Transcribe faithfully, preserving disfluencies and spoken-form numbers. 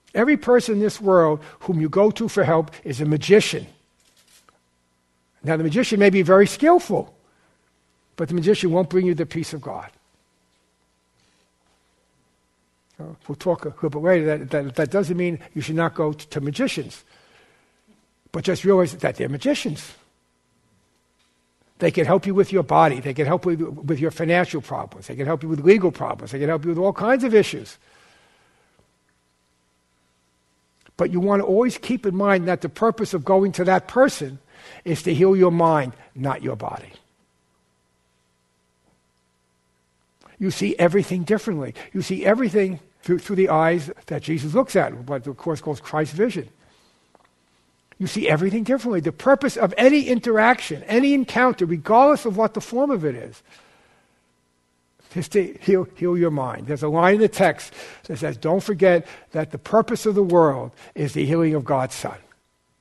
Every person in this world whom you go to for help is a magician. Now, the magician may be very skillful, but the magician won't bring you the peace of God. Uh, we'll talk a little bit later. That, that, that doesn't mean you should not go to, to magicians, but just realize that they're magicians. They can help you with your body. They can help you with your financial problems. They can help you with legal problems. They can help you with all kinds of issues. But you want to always keep in mind that the purpose of going to that person is to heal your mind, not your body. You see everything differently. You see everything through, through the eyes that Jesus looks at, what the Course calls Christ's vision. You see everything differently. The purpose of any interaction, any encounter, regardless of what the form of it is, is to heal, heal your mind. There's a line in the text that says, don't forget that the purpose of the world is the healing of God's Son.